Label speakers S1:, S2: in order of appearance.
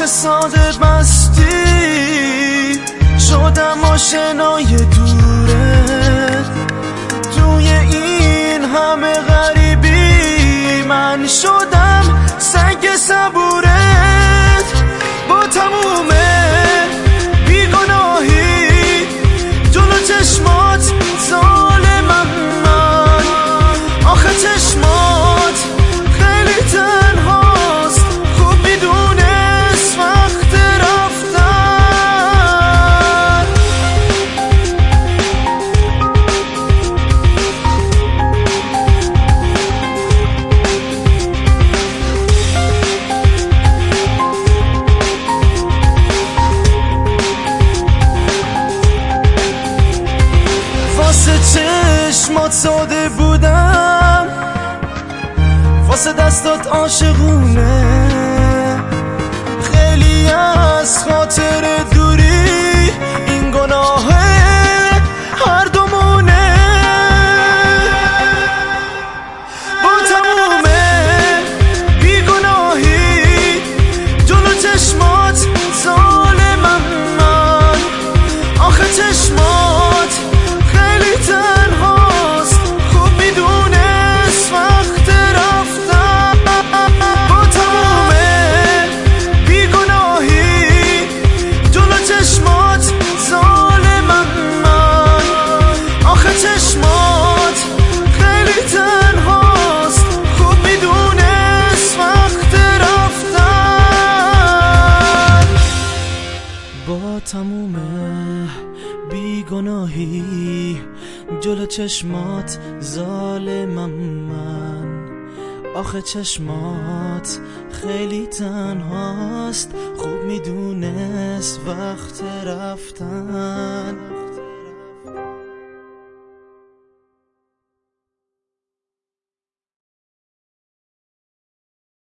S1: ساده بستی شدم آشنای دوره، توی این همه غریبی من شدم سنگ صبورت. با تموم بیگناهی جلو چشمات ظالمم من، آخه چشمات خیلی تنهاست، خوب میدونست وقت رفتن. واسه چشمات ساده بودم، واسه دستات عاشقونه، خیلی از خاطر دوری این گناه هر دومونه. با تموم بیگناهی جلو چشمات ظالمم من، آخه چشمات خیلی تنهاست، خوب میدونست وقت رفتن. با تموم بیگناهی جلو چشمات ظالمم من، آخه چشمات خیلی تنهاست، خوب میدونست وقت رفتن. با تموم بیگناهی جلو چشمات ظالمم من، آخه چشمات خیلی تنهاست، خوب میدونست وقت رفتن.